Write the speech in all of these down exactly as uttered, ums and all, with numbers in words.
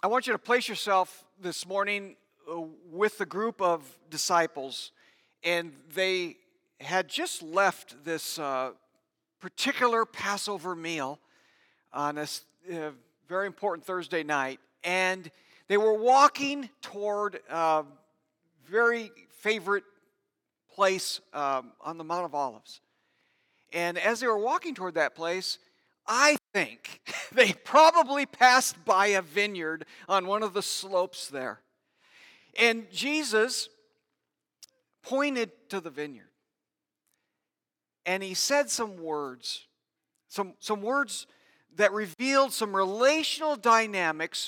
I want you to place yourself this morning uh, with the group of disciples, and they had just left this uh, particular Passover meal on a uh, very important Thursday night, and they were walking toward a very favorite place um, on the Mount of Olives. And as they were walking toward that place, I think they probably passed by a vineyard on one of the slopes there. And Jesus pointed to the vineyard. And he said some words, some, some words that revealed some relational dynamics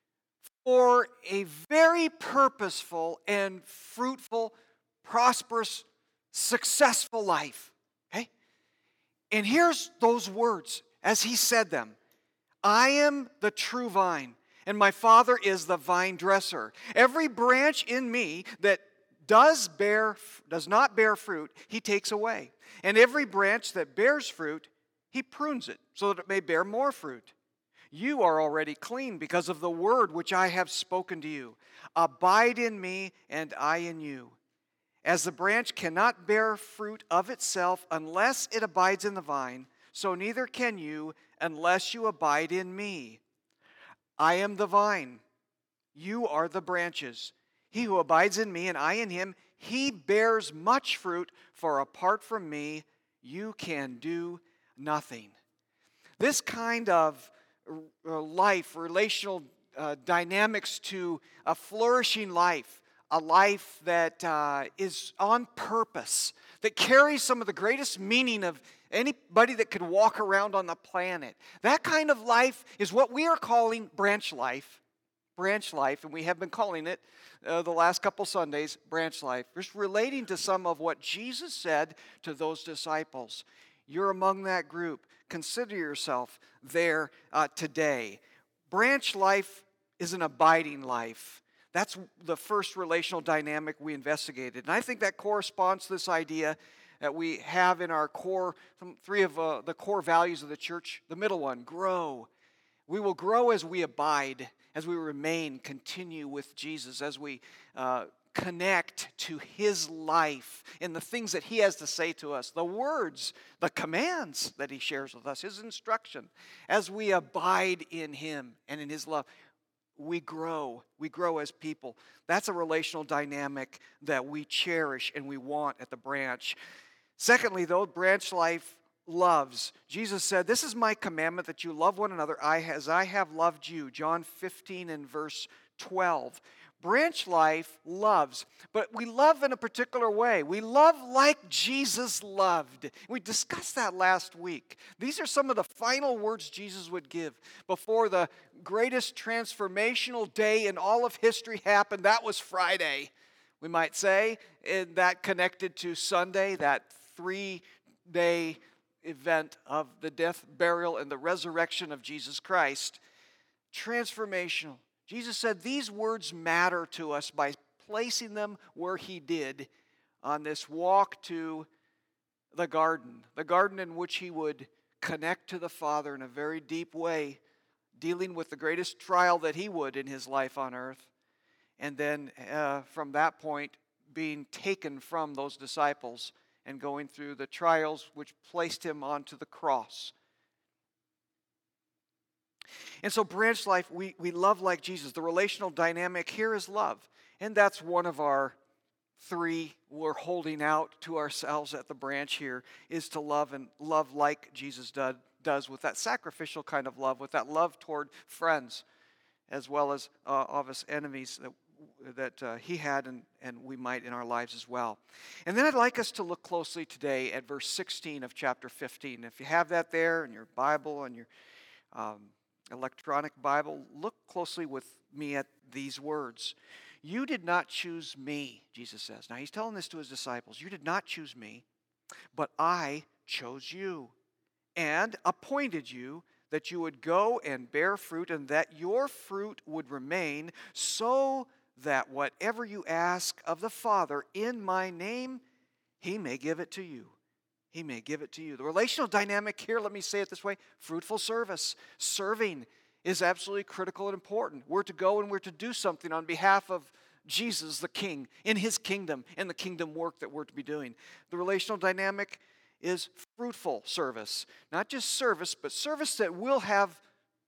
for a very purposeful and fruitful, prosperous, successful life. Okay? And here's those words as he said them. I am the true vine, and my Father is the vine dresser. Every branch in me that does bear does not bear fruit, he takes away. And every branch that bears fruit, he prunes it, so that it may bear more fruit. You are already clean because of the word which I have spoken to you. Abide in me, and I in you. As the branch cannot bear fruit of itself unless it abides in the vine, so neither can you unless you abide in me. I am the vine. You are the branches. He who abides in me and I in him, he bears much fruit, for apart from me, you can do nothing. This kind of life, relational uh, dynamics to a flourishing life, a life that uh, is on purpose, that carries some of the greatest meaning of anybody that could walk around on the planet. That kind of life is what we are calling branch life. Branch life, and we have been calling it uh, the last couple Sundays, branch life. Just relating to some of what Jesus said to those disciples. You're among that group. Consider yourself there uh, today. Branch life is an abiding life. That's the first relational dynamic we investigated. And I think that corresponds to this idea that we have in our core, three of uh, the core values of the church. The middle one, grow. We will grow as we abide, as we remain, continue with Jesus, as we uh, connect to his life and the things that he has to say to us, the words, the commands that he shares with us, his instruction. As we abide in him and in his love, we grow. We grow as people. That's a relational dynamic that we cherish and we want at the branch. Secondly, though, branch life loves. Jesus said, this is my commandment, that you love one another I, as I have loved you. John fifteen and verse twelve. Branch life loves, but we love in a particular way. We love like Jesus loved. We discussed that last week. These are some of the final words Jesus would give before the greatest transformational day in all of history happened. That was Friday, we might say, and that connected to Sunday, that three-day event of the death, burial, and the resurrection of Jesus Christ. Transformational. Jesus said these words matter to us by placing them where he did on this walk to the garden, the garden in which he would connect to the Father in a very deep way, dealing with the greatest trial that he would in his life on earth, and then uh, from that point being taken from those disciples and going through the trials which placed him onto the cross. And so branch life, we, we love like Jesus. The relational dynamic here is love. And that's one of our three we're holding out to ourselves at the branch here, is to love and love like Jesus did, does, with that sacrificial kind of love, with that love toward friends, as well as uh, of his enemies that that uh, he had and, and we might in our lives as well. And then I'd like us to look closely today at verse sixteen of chapter fifteen. If you have that there in your Bible and your um, electronic Bible, look closely with me at these words. You did not choose me, Jesus says. Now he's telling this to his disciples. You did not choose me, but I chose you and appointed you that you would go and bear fruit and that your fruit would remain, so that whatever you ask of the Father in my name, he may give it to you. He may give it to you. The relational dynamic here, let me say it this way, fruitful service, serving is absolutely critical and important. We're to go and we're to do something on behalf of Jesus, the King, in His kingdom and the kingdom work that we're to be doing. The relational dynamic is fruitful service. Not just service, but service that will have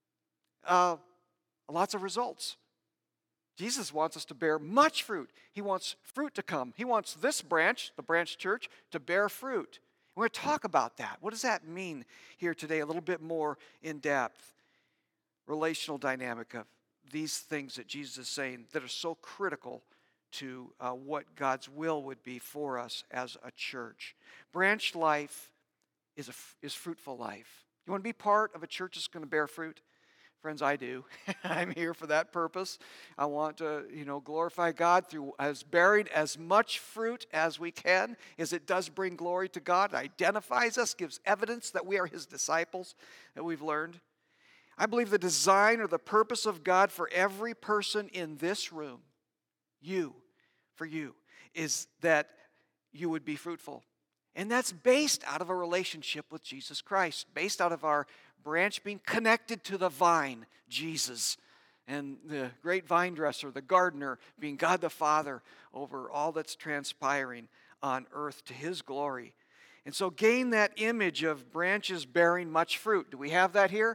uh, lots of results. Jesus wants us to bear much fruit. He wants fruit to come. He wants this branch, the branch church, to bear fruit. We're going to talk about that. What does that mean here today, a little bit more in depth? Relational dynamic of these things that Jesus is saying that are so critical to uh, what God's will would be for us as a church. Branch life is, a, is fruitful life. You want to be part of a church that's going to bear fruit? Friends, I do. I'm here for that purpose. I want to, you know, glorify God through as bearing as much fruit as we can, as it does bring glory to God. It identifies us, gives evidence that we are His disciples, that we've learned. I believe the design or the purpose of God for every person in this room, you, for you, is that you would be fruitful. And that's based out of a relationship with Jesus Christ, based out of our branch being connected to the vine, Jesus, and the great vine dresser, the gardener, being God the Father over all that's transpiring on earth to His glory. And so gain that image of branches bearing much fruit. Do we have that here?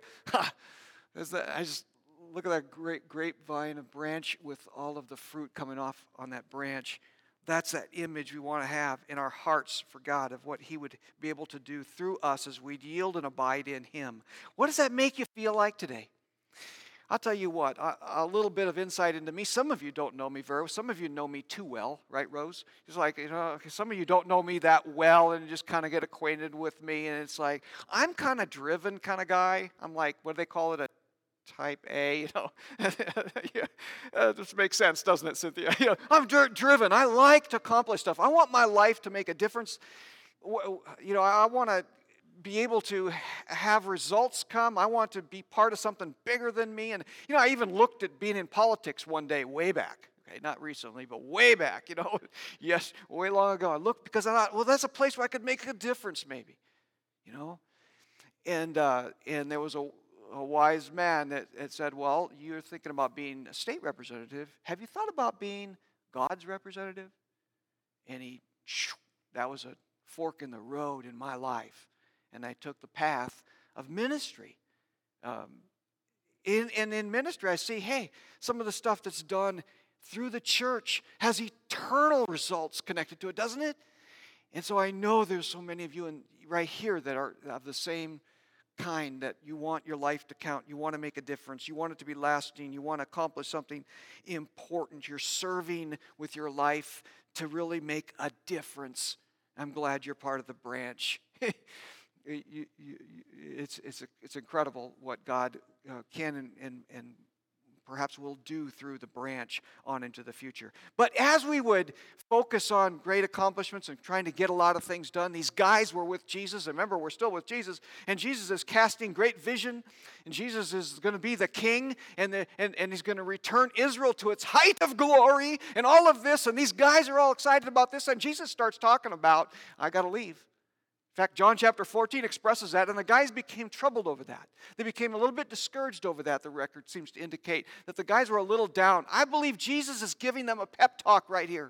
that, I just look at that great grapevine, a branch with all of the fruit coming off on that branch. That's that image we want to have in our hearts for God of what He would be able to do through us as we yield and abide in Him. What does that make you feel like today? I'll tell you what, a, a little bit of insight into me. Some of you don't know me very well. Some of you know me too well, right, Rose? It's like, you know, some of you don't know me that well and just kind of get acquainted with me. And it's like, I'm kind of driven kind of guy. I'm like, what do they call it, a type A, you know? yeah, uh, this makes sense, doesn't it, Cynthia? You know, I'm dri- driven. I like to accomplish stuff. I want my life to make a difference. You know, I want to be able to have results come. I want to be part of something bigger than me. And, you know, I even looked at being in politics one day way back. Okay, not recently, but way back, you know. yes, way long ago. I looked because I thought, well, that's a place where I could make a difference maybe, you know. And, uh, and there was a a wise man that, that said, well, you're thinking about being a state representative. Have you thought about being God's representative? And he, that was a fork in the road in my life. And I took the path of ministry. Um, in, and in ministry, I see, hey, some of the stuff that's done through the church has eternal results connected to it, doesn't it? And so I know there's so many of you in, right here that are of the same kind, that you want your life to count, you want to make a difference, you want it to be lasting, you want to accomplish something important, you're serving with your life to really make a difference. I'm glad you're part of the branch. you, you, you, it's, it's, it's incredible what God uh, can and, and, and perhaps will do through the branch on into the future. But as we would focus on great accomplishments and trying to get a lot of things done, these guys were with Jesus. Remember, we're still with Jesus, and Jesus is casting great vision, and Jesus is going to be the king, and, the, and, and He's going to return Israel to its height of glory, and all of this, and these guys are all excited about this, and Jesus starts talking about, I got to leave. In fact, John chapter fourteen expresses that, and the guys became troubled over that. They became a little bit discouraged over that, the record seems to indicate, that the guys were a little down. I believe Jesus is giving them a pep talk right here.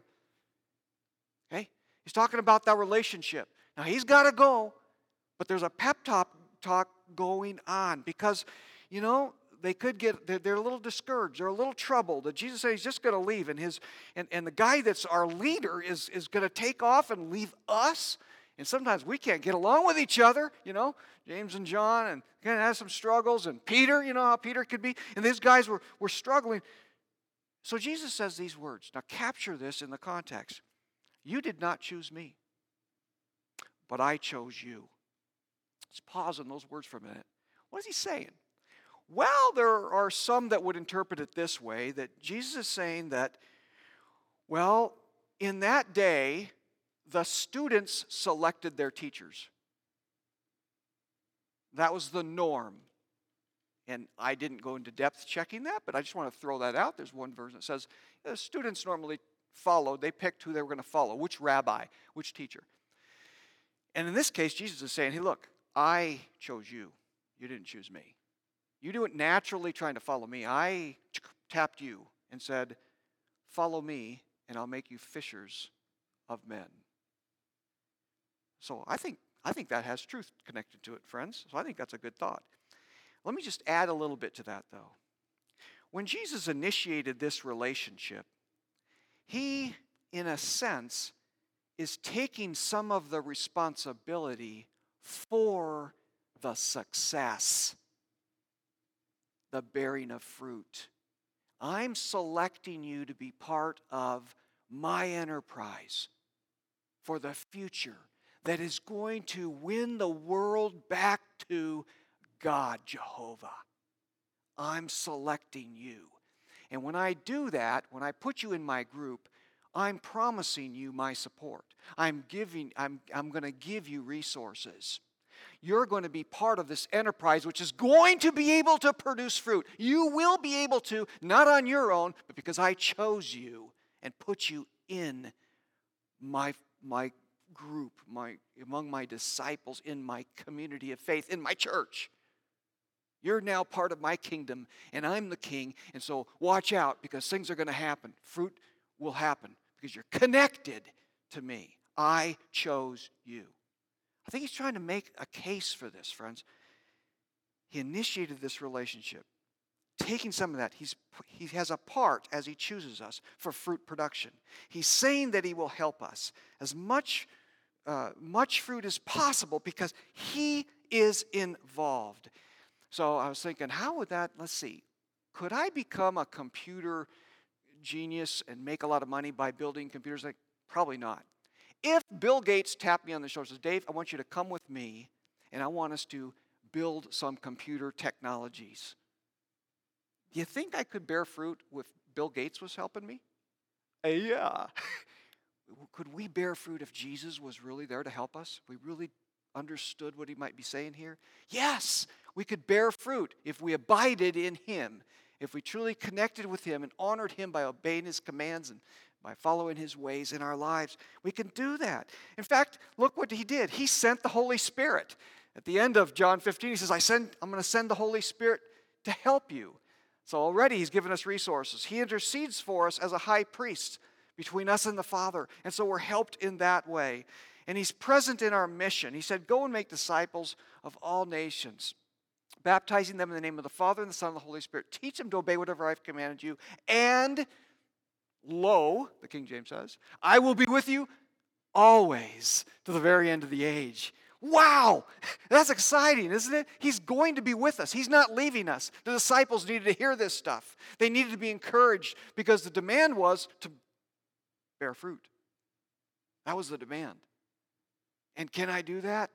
Okay? He's talking about that relationship. Now, He's got to go, but there's a pep talk, talk going on because, you know, they could get, they're, they're a little discouraged. They're a little troubled. And Jesus said He's just going to leave, and, his, and, and the guy that's our leader is, is going to take off and leave us. And sometimes we can't get along with each other, you know, James and John, and kind of have some struggles, and Peter, you know how Peter could be. And these guys were, were struggling. So Jesus says these words. Now capture this in the context. You did not choose me, but I chose you. Let's pause on those words for a minute. What is He saying? Well, there are some that would interpret it this way, that Jesus is saying that, well, in that day, the students selected their teachers. That was the norm. And I didn't go into depth checking that, but I just want to throw that out. There's one version that says the students normally followed, they picked who they were going to follow, which rabbi, which teacher. And in this case, Jesus is saying, hey, look, I chose you. You didn't choose me. You do it naturally trying to follow me. I tapped you and said, follow me, and I'll make you fishers of men. So I think I think that has truth connected to it, friends. So I think that's a good thought. Let me just add a little bit to that, though. When Jesus initiated this relationship, he, in a sense, is taking some of the responsibility for the success, the bearing of fruit. I'm selecting you to be part of my enterprise for the future that is going to win the world back to God, Jehovah. I'm selecting you. And when I do that, when I put you in my group, I'm promising you my support. I'm giving, I'm, I'm going to give you resources. You're going to be part of this enterprise which is going to be able to produce fruit. You will be able to, not on your own, but because I chose you and put you in my, my group, my, among my disciples, in my community of faith, in my church. You're now part of my kingdom, and I'm the king, and so watch out because things are going to happen. Fruit will happen because you're connected to me. I chose you. I think he's trying to make a case for this, friends. He initiated this relationship. Taking some of that, he's, he has a part as he chooses us for fruit production. He's saying that he will help us as much, uh, much fruit as possible because he is involved. So I was thinking, how would that, let's see, could I become a computer genius and make a lot of money by building computers? Like, probably not. If Bill Gates tapped me on the shoulder and says, Dave, I want you to come with me and I want us to build some computer technologies. Do you think I could bear fruit if Bill Gates was helping me? Uh, yeah. Could we bear fruit if Jesus was really there to help us? We really understood what he might be saying here? Yes, we could bear fruit if we abided in him, if we truly connected with him and honored him by obeying his commands and by following his ways in our lives. We can do that. In fact, look what he did. He sent the Holy Spirit. At the end of John fifteen, he says, I send, I'm going to send the Holy Spirit to help you. So already he's given us resources. He intercedes for us as a high priest between us and the Father. And so we're helped in that way. And he's present in our mission. He said, go and make disciples of all nations, baptizing them in the name of the Father and the Son and the Holy Spirit. Teach them to obey whatever I've commanded you. And lo, the King James says, I will be with you always to the very end of the age. Wow, that's exciting, isn't it? He's going to be with us. He's not leaving us. The disciples needed to hear this stuff. They needed to be encouraged because the demand was to bear fruit. That was the demand. And can I do that?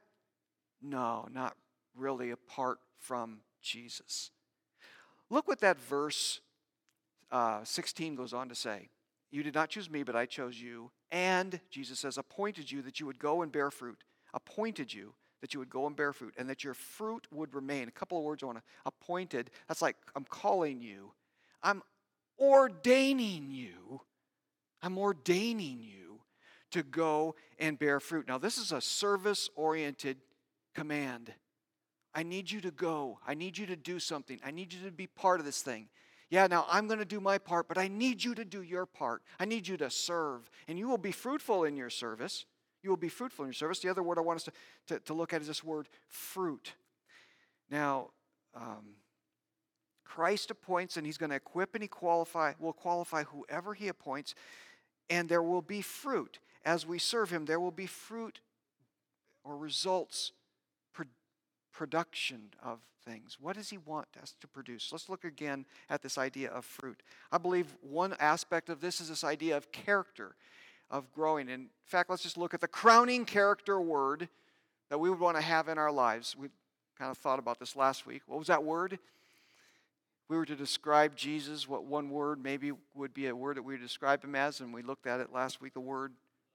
No, not really apart from Jesus. Look what that verse uh, sixteen goes on to say. You did not choose me, but I chose you. And, Jesus says, appointed you that you would go and bear fruit. Appointed you that you would go and bear fruit, and that your fruit would remain. A couple of words I want to, appointed, that's like I'm calling you. I'm ordaining you. I'm ordaining you to go and bear fruit. Now, this is a service-oriented command. I need you to go. I need you to do something. I need you to be part of this thing. Yeah, now I'm going to do my part, but I need you to do your part. I need you to serve, and you will be fruitful in your service. You will be fruitful in your service. The other word I want us to, to, to look at is this word, fruit. Now, um, Christ appoints, and he's going to equip and he qualify, will qualify whoever he appoints, and there will be fruit. As we serve him, there will be fruit or results, pro- production of things. What does he want us to produce? Let's look again at this idea of fruit. I believe one aspect of this is this idea of character, of growing. In fact, let's just look at the crowning character word that we would want to have in our lives. We kind of thought about this last week. What was that word? If we were to describe Jesus, what one word maybe would be a word that we would describe him as, and we looked at it last week, the word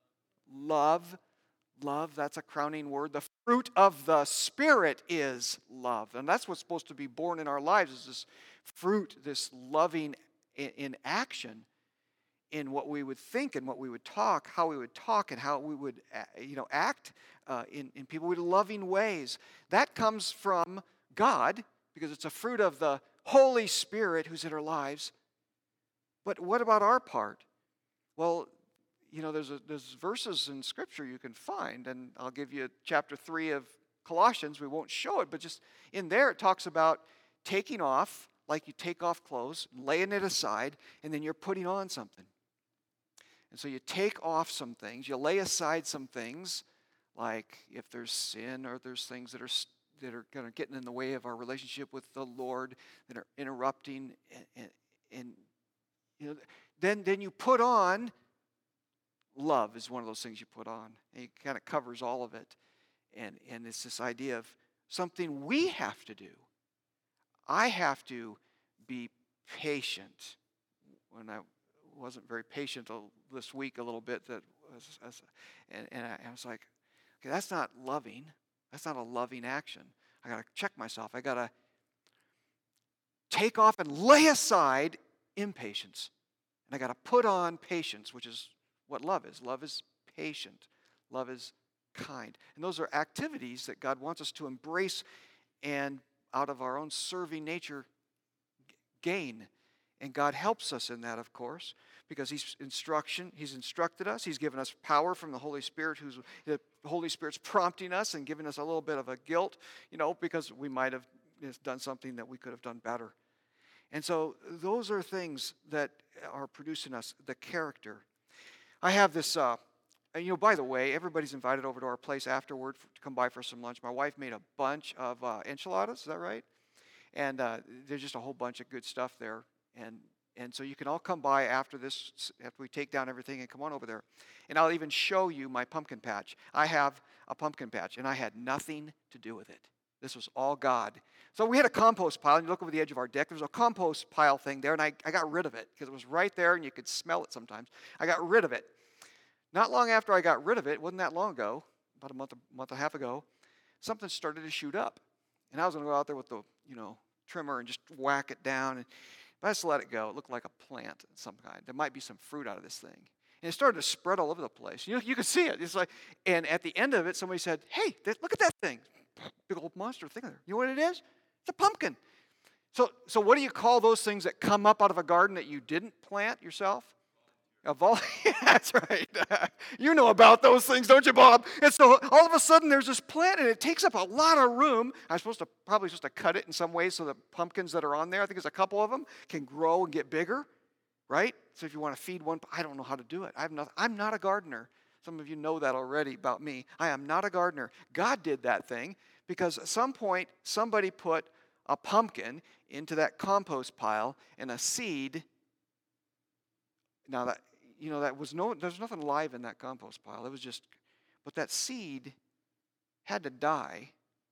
love. Love, that's a crowning word. The fruit of the Spirit is love. And that's what's supposed to be born in our lives, is this fruit, this loving in, in action, in what we would think and what we would talk, how we would talk and how we would you know, act uh, in, in people with loving ways. That comes from God, because it's a fruit of the Holy Spirit who's in our lives. But what about our part? Well, you know, there's, a, there's verses in Scripture you can find, and I'll give you chapter three of Colossians. We won't show it, but just in there it talks about taking off, like you take off clothes, laying it aside, and then you're putting on something. And so you take off some things, you lay aside some things, like if there's sin or there's things that are that are kind of getting in the way of our relationship with the Lord, that are interrupting, and, and, and you know, then then you put on love is one of those things you put on. And it kind of covers all of it. And, and it's this idea of something we have to do. I have to be patient. When I wasn't very patient this week a little bit, that was, and, and I was like, okay, that's not loving. That's not a loving action. I got to check myself. I got to take off and lay aside impatience. And I got to put on patience, which is what love is. Love is patient. Love is kind. And those are activities that God wants us to embrace and out of our own serving nature gain. And God helps us in that, of course, because He's instruction. He's instructed us. He's given us power from the Holy Spirit, who's the Holy Spirit's prompting us and giving us a little bit of a guilt, you know, because we might have done something that we could have done better. And so those are things that are producing us the character. I have this, uh, you know, by the way, everybody's invited over to our place afterward for, to come by for some lunch. My wife made a bunch of uh, enchiladas, is that right? And uh, there's just a whole bunch of good stuff there. And and so you can all come by after this, after we take down everything, and come on over there. And I'll even show you my pumpkin patch. I have a pumpkin patch, and I had nothing to do with it. This was all God. So we had a compost pile, and you look over the edge of our deck, there was a compost pile thing there, and I, I got rid of it, because it was right there, and you could smell it sometimes. I got rid of it. Not long after I got rid of it, it wasn't that long ago, about a month, a month and a half ago, something started to shoot up. And I was going to go out there with the, you know, trimmer and just whack it down. And, but I just let it go. It looked like a plant of some kind. There might be some fruit out of this thing. And it started to spread all over the place. You know, you could see it. It's like, and at the end of it, somebody said, "Hey, look at that thing. Big old monster thing there. You know what it is? It's a pumpkin." So, so what do you call those things that come up out of a garden that you didn't plant yourself? A vol- That's right. You know about those things, don't you, Bob? And so all of a sudden there's this plant, and it takes up a lot of room. I'm supposed to probably supposed to cut it in some way so the pumpkins that are on there, I think there's a couple of them, can grow and get bigger, right? So if you want to feed one, I don't know how to do it. I'm not, I'm not a gardener. Some of you know that already about me. I am not a gardener. God did that thing because at some point somebody put a pumpkin into that compost pile and a seed. Now that You know, that was no, there's nothing alive in that compost pile. It was just, but that seed had to die.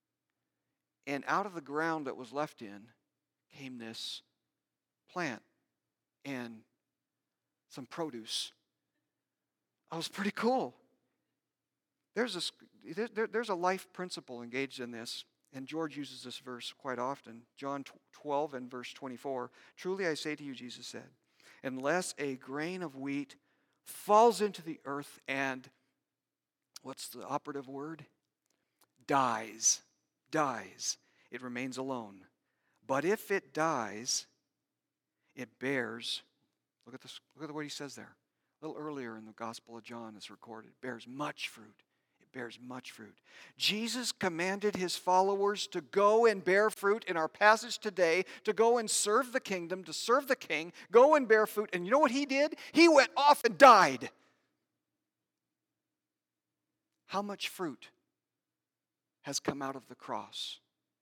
And out of the ground that was left in came this plant and some produce. That was pretty cool. There's this, there, there's a life principle engaged in this. And George uses this verse quite often. John twelve and verse twenty-four. "Truly I say to you," Jesus said, "unless a grain of wheat falls into the earth and," what's the operative word? Dies. Dies. "It remains alone. But if it dies, it bears," look at this, look at what he says there. A little earlier in the Gospel of John it's recorded. "Bears much fruit." It bears much fruit. Jesus commanded his followers to go and bear fruit in our passage today, to go and serve the kingdom, to serve the king, go and bear fruit. And you know what he did? He went off and died. How much fruit has come out of the cross?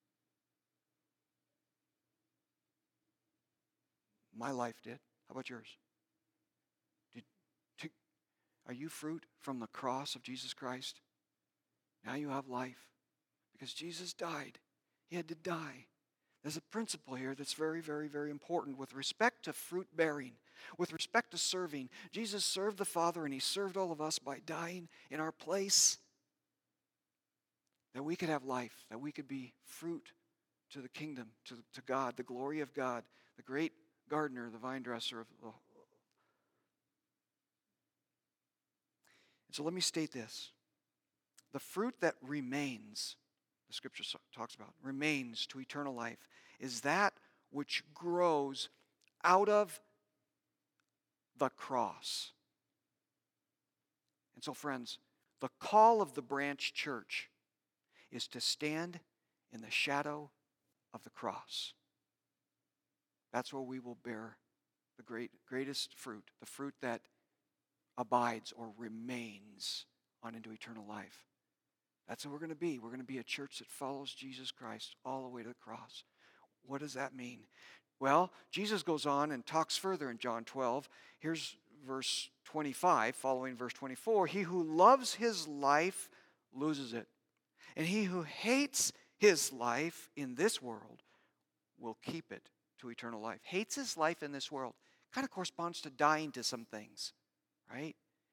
My life did. How about yours? Did, did, are you fruit from the cross of Jesus Christ? Now you have life because Jesus died. He had to die. There's a principle here that's very, very, very important with respect to fruit bearing, with respect to serving. Jesus served the Father, and he served all of us by dying in our place, that we could have life, that we could be fruit to the kingdom, to, to God, the glory of God, the great gardener, the vine dresser of the. And so let me state this. The fruit that remains, the scripture talks about, remains to eternal life, is that which grows out of the cross. And so, friends, the call of the branch church is to stand in the shadow of the cross. That's where we will bear the great, greatest fruit, the fruit that abides or remains on into eternal life. That's what we're going to be. We're going to be a church that follows Jesus Christ all the way to the cross. What does that mean? Well, Jesus goes on and talks further in John twelve. Here's verse twenty-five, following verse twenty-four. He who loves his life loses it, and he who hates his life in this world will keep it to eternal life. Hates his life in this world kind of corresponds to dying to some things, right?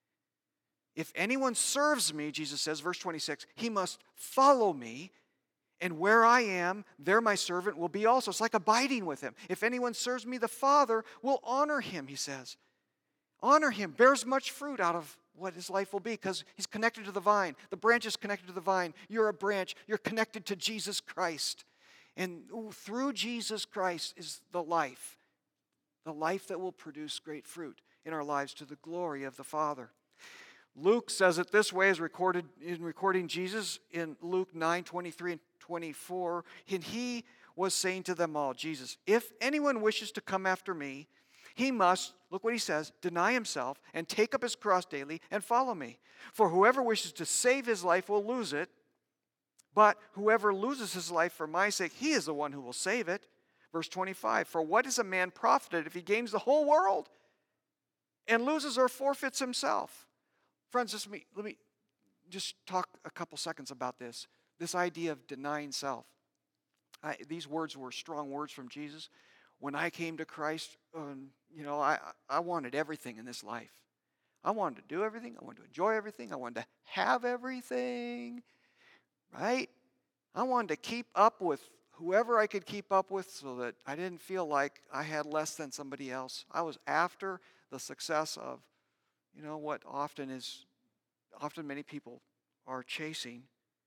If anyone serves me, Jesus says, verse twenty-six, he must follow me, and where I am, there my servant will be also. It's like abiding with him. If anyone serves me, the Father will honor him, he says. Honor him, bears much fruit out of what his life will be, because he's connected to the vine. The branch is connected to the vine. You're a branch. You're connected to Jesus Christ. And through Jesus Christ is the life, the life that will produce great fruit in our lives to the glory of the Father. Luke says it this way, as recorded in recording Jesus in Luke nine, twenty-three and twenty-four. And he was saying to them all, Jesus, if anyone wishes to come after me, he must, look what he says, deny himself and take up his cross daily and follow me. For whoever wishes to save his life will lose it, but whoever loses his life for my sake, he is the one who will save it. Verse twenty-five, for what is a man profited if he gains the whole world and loses or forfeits himself? Friends, let me, let me just talk a couple seconds about this. This idea of denying self. I, these words were strong words from Jesus. When I came to Christ, um, you know, I, I wanted everything in this life. I wanted to do everything. I wanted to enjoy everything. I wanted to have everything, right? I wanted to keep up with whoever I could keep up with so that I didn't feel like I had less than somebody else. I was after the success of, you know, what often is, often many people are chasing.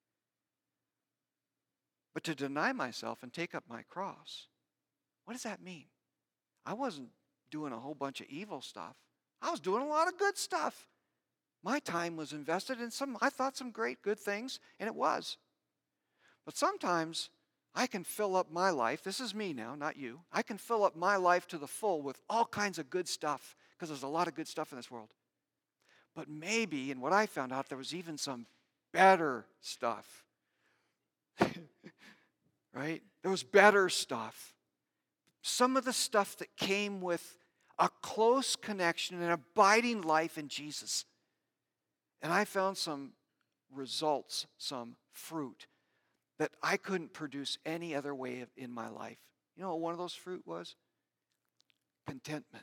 But to deny myself and take up my cross, what does that mean? I wasn't doing a whole bunch of evil stuff. I was doing a lot of good stuff. My time was invested in some, I thought, some great good things, and it was. But sometimes I can fill up my life, this is me now, not you, I can fill up my life to the full with all kinds of good stuff, because there's a lot of good stuff in this world. But maybe, and what I found out, there was even some better stuff. Right? There was better stuff. Some of the stuff that came with a close connection and abiding life in Jesus. And I found some results, some fruit that I couldn't produce any other way of, in my life. You know what one of those fruit was? Contentment.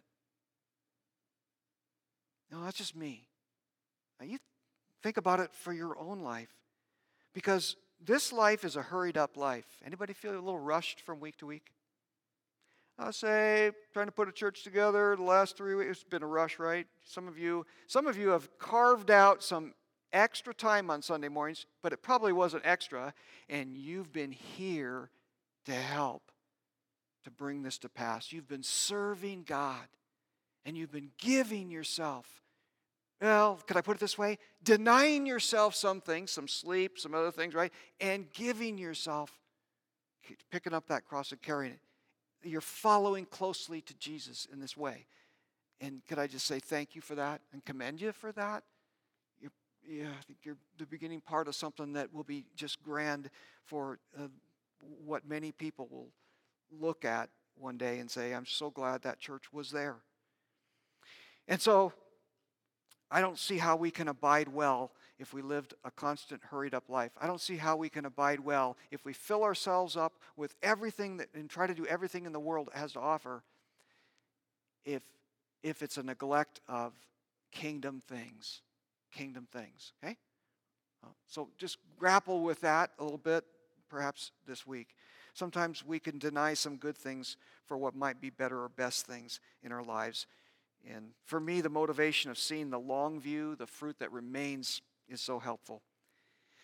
No, that's just me. Now you think about it for your own life. Because this life is a hurried up life. Anybody feel a little rushed from week to week? I'll say, trying to put a church together the last three weeks, it's been a rush, right? Some of you, some of you have carved out some extra time on Sunday mornings, but it probably wasn't extra, and you've been here to help to bring this to pass. You've been serving God, and you've been giving yourself. Well, could I put it this way? Denying yourself some things, some sleep, some other things, right? And giving yourself, picking up that cross and carrying it. You're following closely to Jesus in this way. And could I just say thank you for that and commend you for that? You're, yeah, I think you're the beginning part of something that will be just grand for uh, what many people will look at one day and say, I'm so glad that church was there. And so, I don't see how we can abide well if we lived a constant, hurried-up life. I don't see how we can abide well if we fill ourselves up with everything that, and try to do everything in the world has to offer if, if it's a neglect of kingdom things. Kingdom things, okay? Uh, so just grapple with that a little bit, perhaps this week. Sometimes we can deny some good things for what might be better or best things in our lives. And for me, the motivation of seeing the long view, the fruit that remains, is so helpful.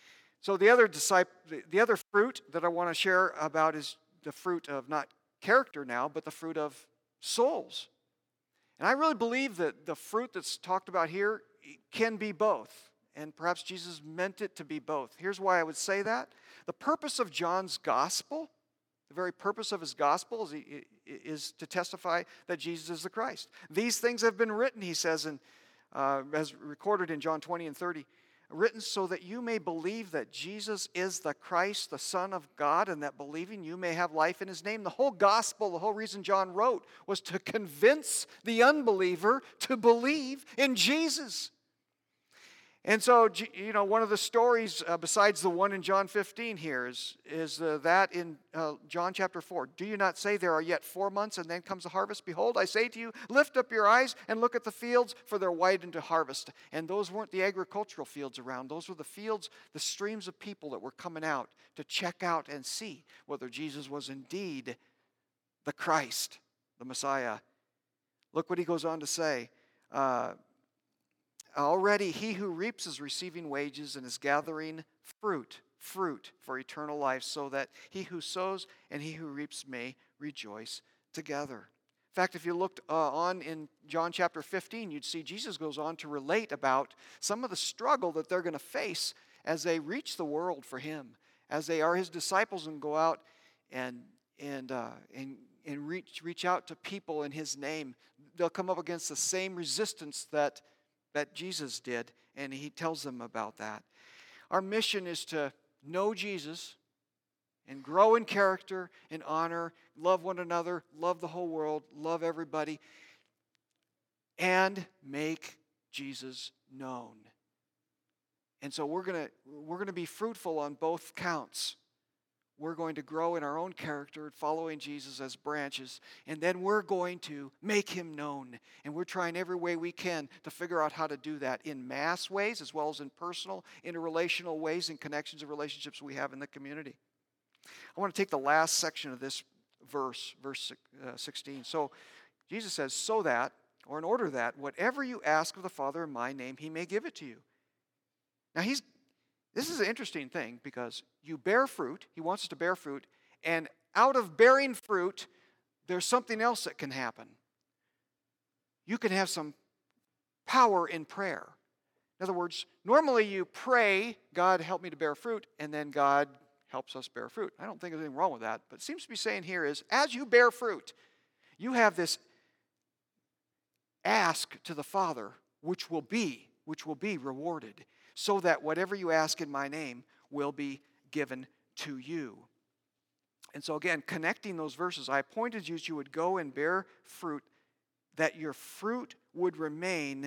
So the other disciple, the other fruit that I want to share about is the fruit of not character now, but the fruit of souls. And I really believe that the fruit that's talked about here can be both. And perhaps Jesus meant it to be both. Here's why I would say that. The purpose of John's gospel, the very purpose of his gospel is, is to testify that Jesus is the Christ. These things have been written, he says, in, uh, as recorded in John twenty and thirty, written so that you may believe that Jesus is the Christ, the Son of God, and that believing you may have life in his name. The whole gospel, the whole reason John wrote was to convince the unbeliever to believe in Jesus. And so, you know, one of the stories uh, besides the one in John fifteen here is, is uh, that in uh, John chapter four. Do you not say there are yet four months and then comes the harvest? Behold, I say to you, lift up your eyes and look at the fields, for they're white unto harvest. And those weren't the agricultural fields around. Those were the fields, the streams of people that were coming out to check out and see whether Jesus was indeed the Christ, the Messiah. Look what he goes on to say. Uh, Already he who reaps is receiving wages and is gathering fruit, fruit for eternal life, so that he who sows and he who reaps may rejoice together. In fact, if you looked uh, on in John chapter fifteen, you'd see Jesus goes on to relate about some of the struggle that they're going to face as they reach the world for him, as they are his disciples and go out and and uh, and and reach reach out to people in his name. They'll come up against the same resistance that that Jesus did, and he tells them about that. Our mission is to know Jesus and grow in character and honor, love one another, love the whole world, love everybody, and make Jesus known. And so we're gonna we're gonna be fruitful on both counts. We're going to grow in our own character, following Jesus as branches, and then we're going to make him known. And we're trying every way we can to figure out how to do that in mass ways as well as in personal, interrelational ways and connections and relationships we have in the community. I want to take the last section of this verse, verse sixteen. So Jesus says, so that, or in order that, whatever you ask of the Father in my name, he may give it to you. Now he's This is an interesting thing because you bear fruit. He wants us to bear fruit. And out of bearing fruit, there's something else that can happen. You can have some power in prayer. In other words, normally you pray, God help me to bear fruit, and then God helps us bear fruit. I don't think there's anything wrong with that. But it seems to be saying here is, as you bear fruit, you have this ask to the Father, which will be, which will be rewarded, so that whatever you ask in my name will be given to you. And so again, connecting those verses, I appointed you that you would go and bear fruit, that your fruit would remain,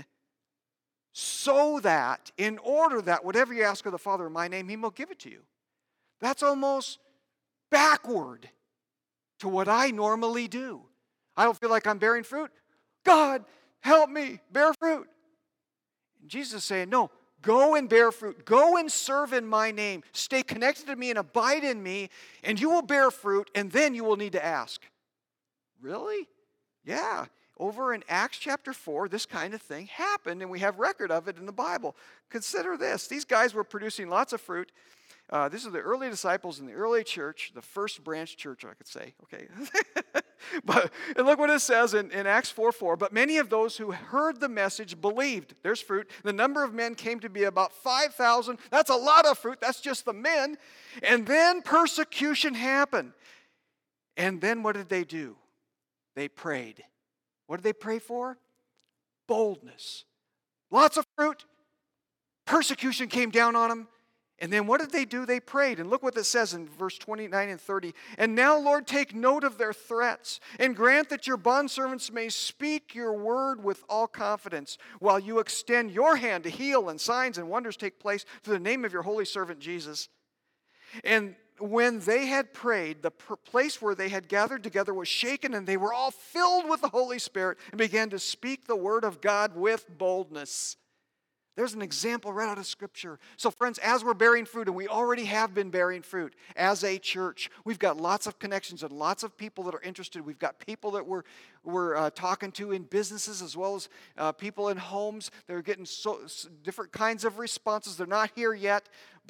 so that, in order that whatever you ask of the Father in my name, he will give it to you. That's almost backward to what I normally do. I don't feel like I'm bearing fruit. God, help me bear fruit. And Jesus is saying, no, go and bear fruit. Go and serve in my name. Stay connected to me and abide in me, and you will bear fruit, and then you will need to ask. Really? Yeah. Over in Acts chapter four, this kind of thing happened, and we have record of it in the Bible. Consider this. These guys were producing lots of fruit. Uh, these are the early disciples in the early church, the first branch church, I could say. Okay. But and look what it says in, in Acts four four. But many of those who heard the message believed. There's fruit. The number of men came to be about five thousand. That's a lot of fruit. That's just the men. And then persecution happened. And then what did they do? They prayed. What did they pray for? Boldness. Lots of fruit. Persecution came down on them. And then what did they do? They prayed. And look what it says in verse twenty-nine and thirty. And now, Lord, take note of their threats and grant that your bondservants may speak your word with all confidence while you extend your hand to heal and signs and wonders take place through the name of your holy servant Jesus. And when they had prayed, the place where they had gathered together was shaken, and they were all filled with the Holy Spirit and began to speak the word of God with boldness. There's an example right out of Scripture. So friends, as we're bearing fruit, and we already have been bearing fruit as a church, we've got lots of connections and lots of people that are interested. We've got people that we're, we're uh, talking to in businesses as well as uh, people in homes. They're getting so, so different kinds of responses. They're not here yet, but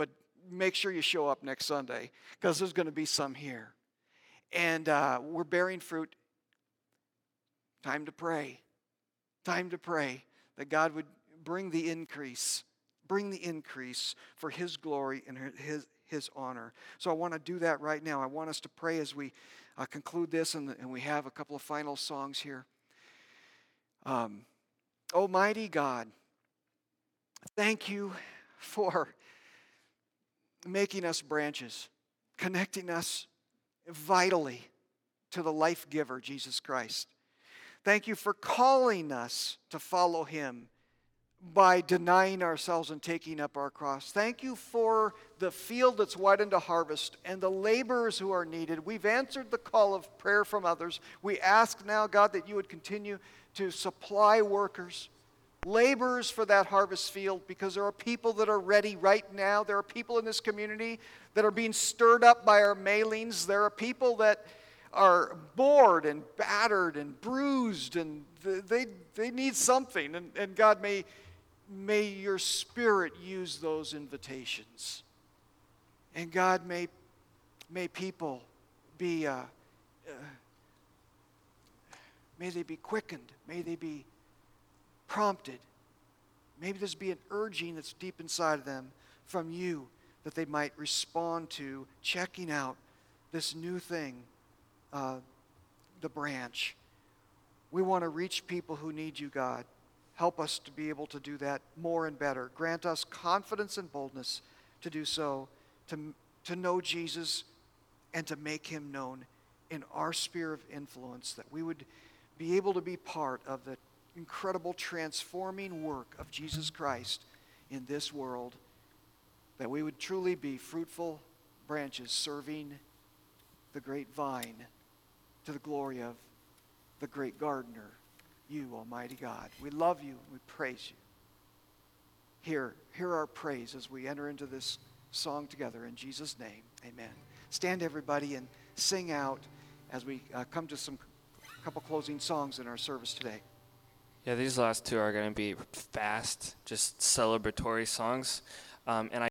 make sure you show up next Sunday because there's going to be some here. And uh, we're bearing fruit. Time to pray. Time to pray that God would bring the increase. Bring the increase for His glory and His, His honor. So I want to do that right now. I want us to pray as we uh, conclude this, and, and we have a couple of final songs here. Um, Almighty God, thank you for making us branches, connecting us vitally to the life giver, Jesus Christ. Thank you for calling us to follow Him by denying ourselves and taking up our cross. Thank you for the field that's white unto harvest and the laborers who are needed. We've answered the call of prayer from others. We ask now, God, that you would continue to supply workers, laborers for that harvest field, because there are people that are ready right now. There are people in this community that are being stirred up by our mailings. There are people that are bored and battered and bruised, and they they need something. And, and God, may, may your Spirit use those invitations. And God, may, may people be, uh, uh, may they be quickened. May they be prompted. Maybe there's be an urging that's deep inside of them from you that they might respond to checking out this new thing, uh, the branch. We want to reach people who need you, God. Help us to be able to do that more and better. Grant us confidence and boldness to do so, to, to know Jesus and to make Him known in our sphere of influence, that we would be able to be part of the incredible transforming work of Jesus Christ in this world, that we would truly be fruitful branches serving the great vine to the glory of the great gardener, you, Almighty God. We love you. We praise you. Hear, hear our praise as we enter into this song together. In Jesus' name, amen. Stand, everybody, and sing out as we uh, come to some couple closing songs in our service today. Yeah, these last two are going to be fast, just celebratory songs. Um, and I